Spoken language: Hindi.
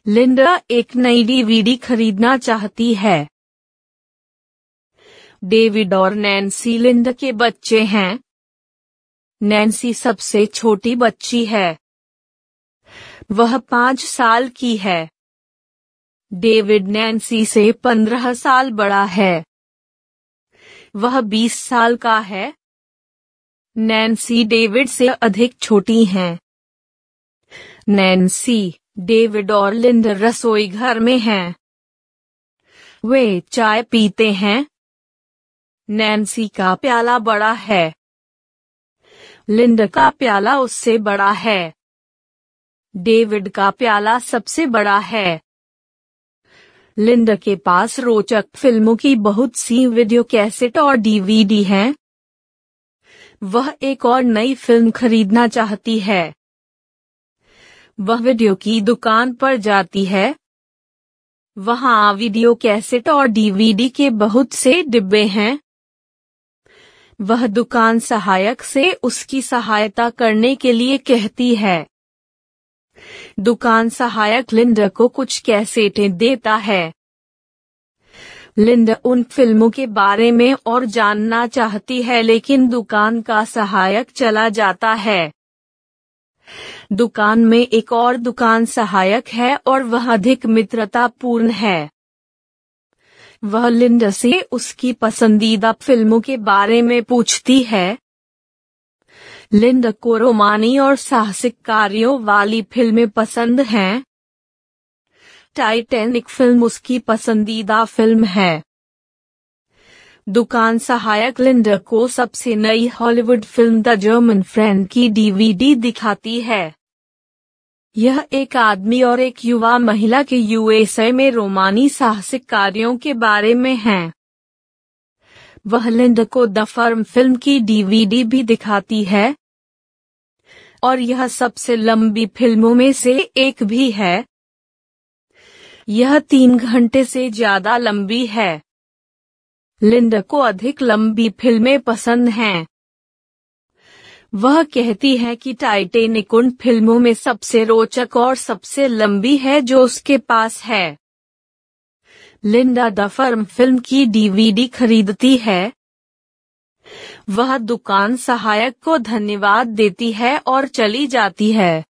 लिंडा एक नई डीवीडी खरीदना चाहती है। डेविड और नैन्सी लिंडा के बच्चे हैं। नैन्सी सबसे छोटी बच्ची है। वह 5 साल की है। डेविड नैन्सी से 15 साल बड़ा है। वह 20 साल का है। नैन्सी डेविड से अधिक छोटी हैं। नैन्सी, डेविड और लिंडा रसोई घर में हैं। वे चाय पीते हैं। नैन्सी का प्याला बड़ा है। लिंडा का प्याला उससे बड़ा है। डेविड का प्याला सबसे बड़ा है। लिंडा के पास रोचक फिल्मों की बहुत सी वीडियो कैसेट और डीवीडी हैं। वह एक और नई फिल्म खरीदना चाहती है। वह वीडियो की दुकान पर जाती है। वहां वीडियो कैसेट और डीवीडी के बहुत से डिब्बे हैं। वह दुकान सहायक से उसकी सहायता करने के लिए कहती है। दुकान सहायक लिंडा को कुछ कैसेटें देता है। लिंडा उन फिल्मों के बारे में और जानना चाहती है, लेकिन दुकान का सहायक चला जाता है। दुकान में एक और दुकान सहायक है और वह अधिक मित्रतापूर्ण है। वह लिंडा से उसकी पसंदीदा फिल्मों के बारे में पूछती है। लिंडा को रोमानी और साहसिक कार्यों वाली फिल्में पसंद हैं। टाइटैनिक फिल्म उसकी पसंदीदा फिल्म है। दुकान सहायक लिंडा को सबसे नई Hollywood film the German friend की डीवीडी दिखाती है। यह एक आदमी और एक युवा महिला के यूएसए में रोमानी साहसिक कार्यों के बारे में है। वह लिंडा को द फर्म फिल्म की डीवीडी भी दिखाती है और यह सबसे लंबी फिल्मों में से एक भी है। यह 3 घंटे से ज्यादा लंबी है। लिंडा को अधिक लंबी फिल्में पसंद हैं। वह कहती है कि टाइटैनिक उन फिल्मों में सबसे रोचक और सबसे लंबी है जो उसके पास है। लिंडा द फर्म फिल्म की डीवीडी खरीदती है। वह दुकान सहायक को धन्यवाद देती है और चली जाती है।